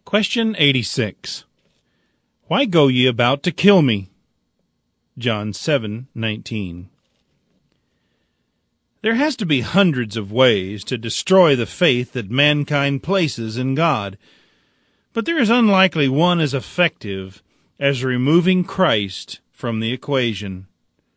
Question 86. Why go ye about to kill me? John 7:19. There has to be hundreds of ways to destroy the faith that mankind places in God, but there is unlikely one as effective as removing Christ from the equation.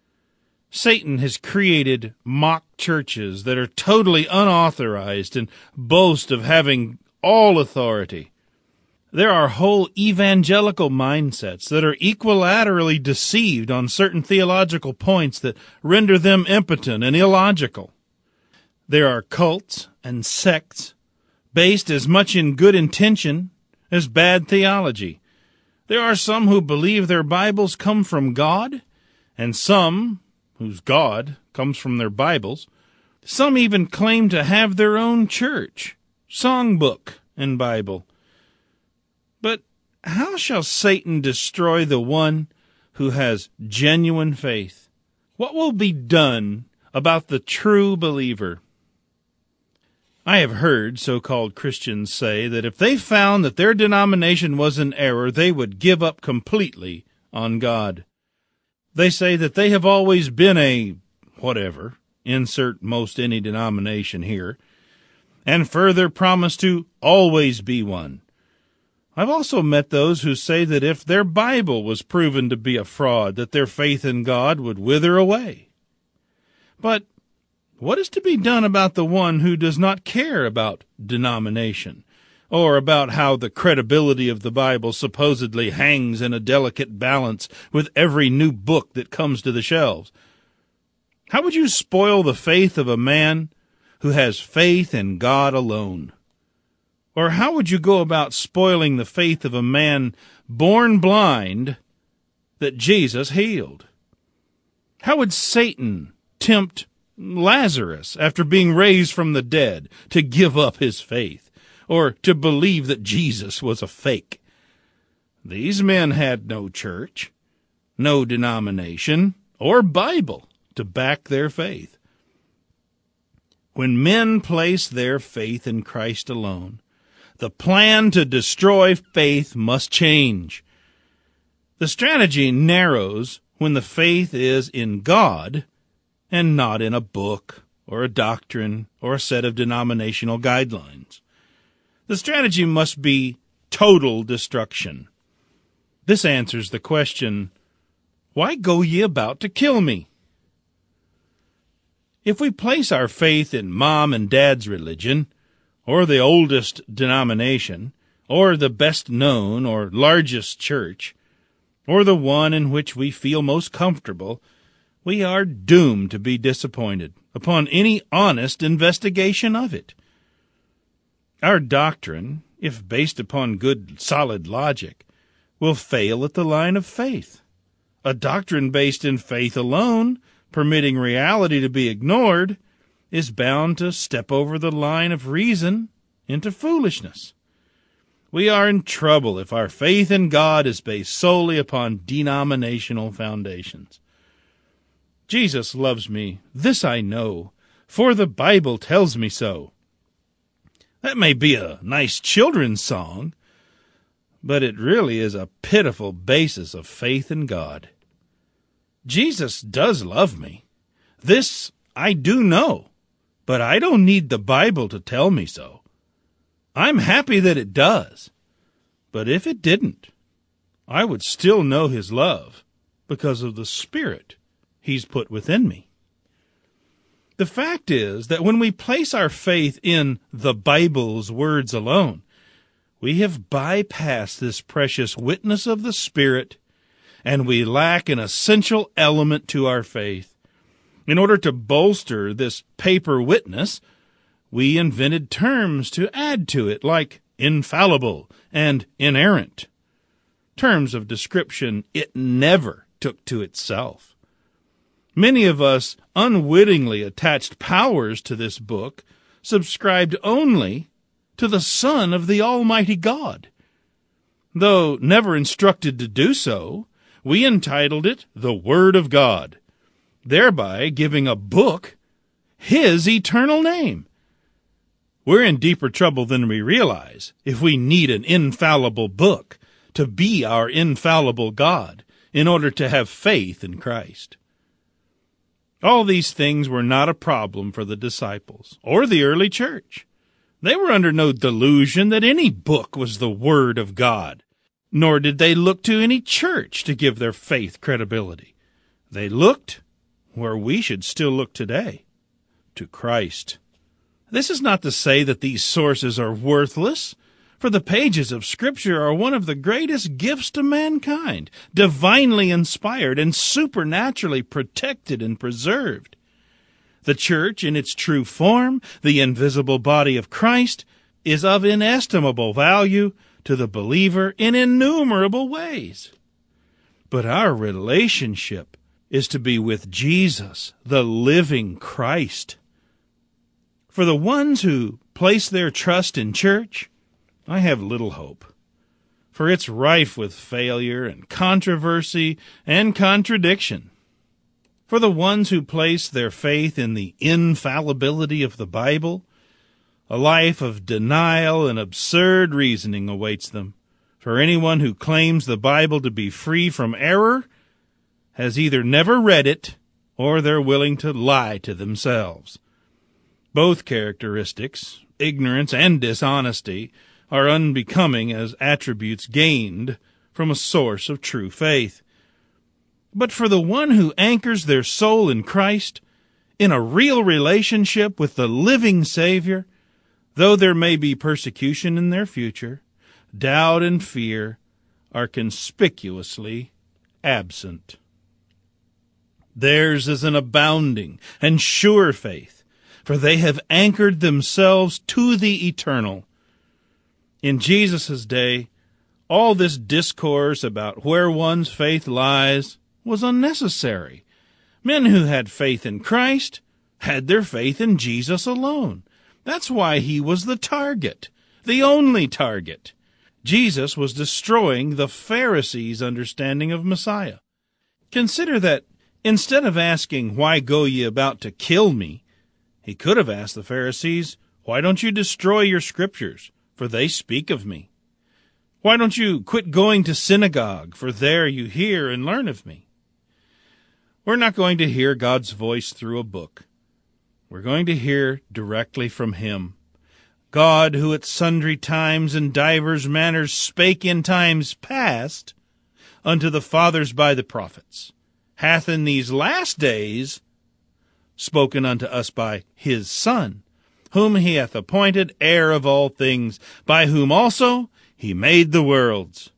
Satan has created mock churches that are totally unauthorized and boast of having all authority. There are whole evangelical mindsets that are equilaterally deceived on certain theological points that render them impotent and illogical. There are cults and sects based as much in good intention as bad theology. There are some who believe their Bibles come from God, and some whose God comes from their Bibles. Some even claim to have their own church, songbook, and Bible. But how shall Satan destroy the one who has genuine faith? What will be done about the true believer? I have heard so-called Christians say that if they found that their denomination was in error, they would give up completely on God. They say that they have always been a whatever, insert most any denomination here, and further promise to always be one. I've also met those who say that if their Bible was proven to be a fraud, that their faith in God would wither away. But what is to be done about the one who does not care about denomination, or about how the credibility of the Bible supposedly hangs in a delicate balance with every new book that comes to the shelves? How would you spoil the faith of a man who has faith in God alone? Or how would you go about spoiling the faith of a man born blind that Jesus healed? How would Satan tempt Lazarus, after being raised from the dead, to give up his faith, or to believe that Jesus was a fake? These men had no church, no denomination, or Bible to back their faith. When men place their faith in Christ alone, the plan to destroy faith must change. The strategy narrows when the faith is in God and not in a book or a doctrine or a set of denominational guidelines. The strategy must be total destruction. This answers the question, why go ye about to kill me? If we place our faith in mom and dad's religion, or the oldest denomination, or the best known or largest church, or the one in which we feel most comfortable, we are doomed to be disappointed upon any honest investigation of it. Our doctrine, if based upon good, solid logic, will fail at the line of faith. A doctrine based in faith alone, permitting reality to be ignored, is bound to step over the line of reason into foolishness. We are in trouble if our faith in God is based solely upon denominational foundations. Jesus loves me, this I know, for the Bible tells me so. That may be a nice children's song, but it really is a pitiful basis of faith in God. Jesus does love me. This I do know, but I don't need the Bible to tell me so. I'm happy that it does, but if it didn't, I would still know his love because of the Spirit he's put within me. The fact is that when we place our faith in the Bible's words alone, we have bypassed this precious witness of the Spirit, and we lack an essential element to our faith. In order to bolster this paper witness, we invented terms to add to it, like infallible and inerrant, terms of description it never took to itself. Many of us unwittingly attached powers to this book, subscribed only to the Son of the Almighty God. Though never instructed to do so, we entitled it the Word of God, thereby giving a book his eternal name. We're in deeper trouble than we realize if we need an infallible book to be our infallible God in order to have faith in Christ. All these things were not a problem for the disciples or the early church. They were under no delusion that any book was the Word of God, nor did they look to any church to give their faith credibility. They looked where we should still look today, to Christ. This is not to say that these sources are worthless, for the pages of Scripture are one of the greatest gifts to mankind, divinely inspired and supernaturally protected and preserved. The church, in its true form, the invisible body of Christ, is of inestimable value to the believer in innumerable ways. But our relationship is to be with Jesus, the living Christ. For the ones who place their trust in church, I have little hope, for it's rife with failure and controversy and contradiction. For the ones who place their faith in the infallibility of the Bible, a life of denial and absurd reasoning awaits them. For anyone who claims the Bible to be free from error has either never read it or they're willing to lie to themselves. Both characteristics, ignorance and dishonesty, are unbecoming as attributes gained from a source of true faith. But for the one who anchors their soul in Christ, in a real relationship with the living Savior, though there may be persecution in their future, doubt and fear are conspicuously absent. Theirs is an abounding and sure faith, for they have anchored themselves to the eternal. In Jesus' day, all this discourse about where one's faith lies was unnecessary. Men who had faith in Christ had their faith in Jesus alone. That's why he was the target, the only target. Jesus was destroying the Pharisees' understanding of Messiah. Consider that instead of asking, "Why go ye about to kill me?" he could have asked the Pharisees, "Why don't you destroy your scriptures? For they speak of me. Why don't you quit going to synagogue? For there you hear and learn of me." We're not going to hear God's voice through a book. We're going to hear directly from him. God, who at sundry times and divers manners spake in times past unto the fathers by the prophets, hath in these last days spoken unto us by his Son, whom he hath appointed heir of all things, by whom also he made the worlds.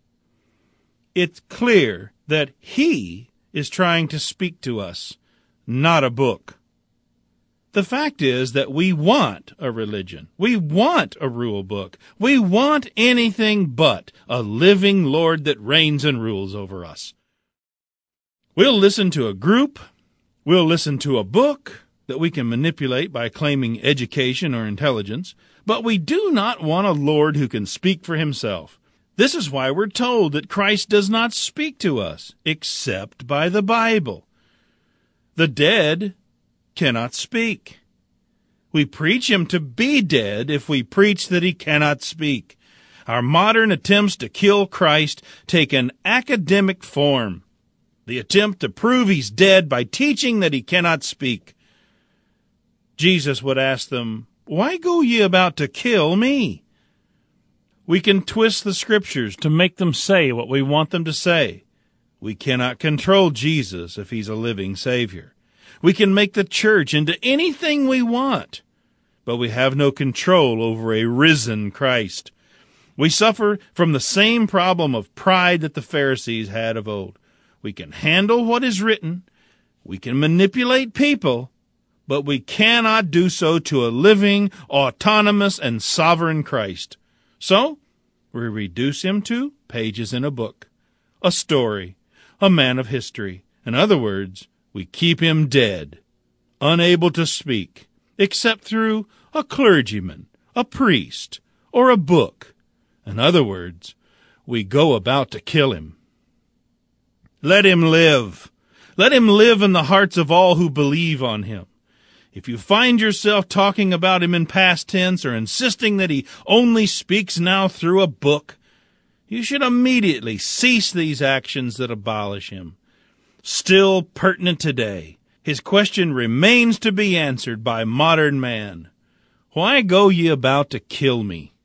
It's clear that he is trying to speak to us, not a book. The fact is that we want a religion. We want a rule book. We want anything but a living Lord that reigns and rules over us. We'll listen to a group. We'll listen to a book that we can manipulate by claiming education or intelligence, but we do not want a Lord who can speak for himself. This is why we're told that Christ does not speak to us except by the Bible. The dead cannot speak. We preach him to be dead if we preach that he cannot speak. Our modern attempts to kill Christ take an academic form. The attempt to prove he's dead by teaching that he cannot speak. Jesus would ask them, "Why go ye about to kill me?" We can twist the scriptures to make them say what we want them to say. We cannot control Jesus if he's a living Savior. We can make the church into anything we want, but we have no control over a risen Christ. We suffer from the same problem of pride that the Pharisees had of old. We can handle what is written, we can manipulate people, but we cannot do so to a living, autonomous, and sovereign Christ. So, we reduce him to pages in a book, a story, a man of history. In other words, we keep him dead, unable to speak, except through a clergyman, a priest, or a book. In other words, we go about to kill him. Let him live. Let him live in the hearts of all who believe on him. If you find yourself talking about him in past tense or insisting that he only speaks now through a book, you should immediately cease these actions that abolish him. Still pertinent today, his question remains to be answered by modern man. Why go ye about to kill me?